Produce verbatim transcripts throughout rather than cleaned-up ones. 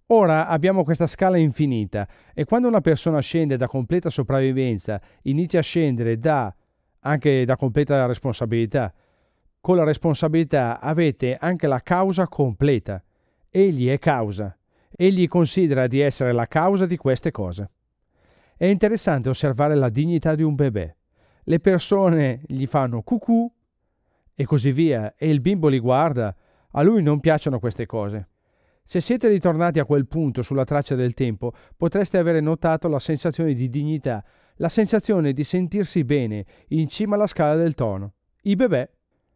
Ora abbiamo questa scala infinita e quando una persona scende da completa sopravvivenza, inizia a scendere da anche da completa responsabilità. Con la responsabilità avete anche la causa completa. Egli è causa. Egli considera di essere la causa di queste cose. È interessante osservare la dignità di un bebè. Le persone gli fanno cucù e così via e il bimbo li guarda. A lui non piacciono queste cose. Se siete ritornati a quel punto sulla traccia del tempo, potreste avere notato la sensazione di dignità, la sensazione di sentirsi bene in cima alla scala del tono. I bebè.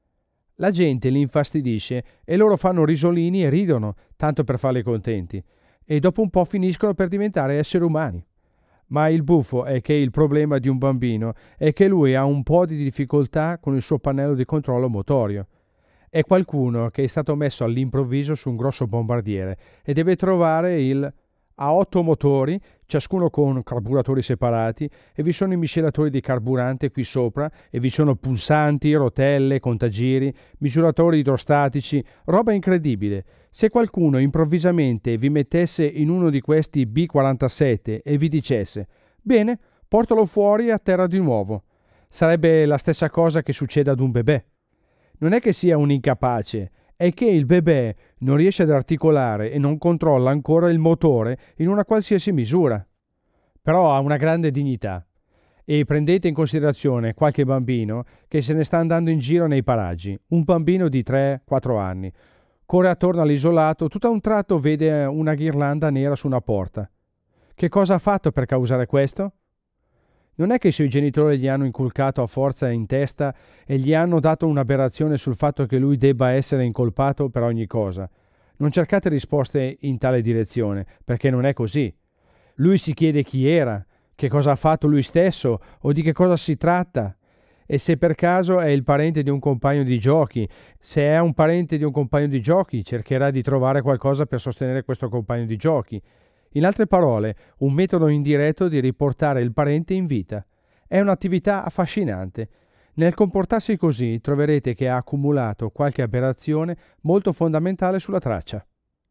La gente li infastidisce e loro fanno risolini e ridono, tanto per farli contenti, e dopo un po' finiscono per diventare esseri umani. Ma il buffo è che il problema di un bambino è che lui ha un po' di difficoltà con il suo pannello di controllo motorio. È qualcuno che è stato messo all'improvviso su un grosso bombardiere e deve trovare il... Ha otto motori, ciascuno con carburatori separati, e vi sono i miscelatori di carburante qui sopra, e vi sono pulsanti, rotelle, contagiri, misuratori idrostatici, roba incredibile. Se qualcuno improvvisamente vi mettesse in uno di questi B quarantasette e vi dicesse «Bene, portalo fuori e atterra di nuovo», sarebbe la stessa cosa che succede ad un bebè. Non è che sia un incapace, è che il bebè non riesce ad articolare e non controlla ancora il motore in una qualsiasi misura. Però ha una grande dignità. E prendete in considerazione qualche bambino che se ne sta andando in giro nei paraggi. Un bambino di tre quattro anni. Corre attorno all'isolato, tutto a un tratto vede una ghirlanda nera su una porta. Che cosa ha fatto per causare questo? Non è che i suoi genitori gli hanno inculcato a forza in testa e gli hanno dato un'aberrazione sul fatto che lui debba essere incolpato per ogni cosa. Non cercate risposte in tale direzione, perché non è così. Lui si chiede chi era, che cosa ha fatto lui stesso o di che cosa si tratta. E se per caso è il parente di un compagno di giochi, se è un parente di un compagno di giochi, cercherà di trovare qualcosa per sostenere questo compagno di giochi. In altre parole, un metodo indiretto di riportare il parente in vita. È un'attività affascinante. Nel comportarsi così troverete che ha accumulato qualche aberrazione molto fondamentale sulla traccia.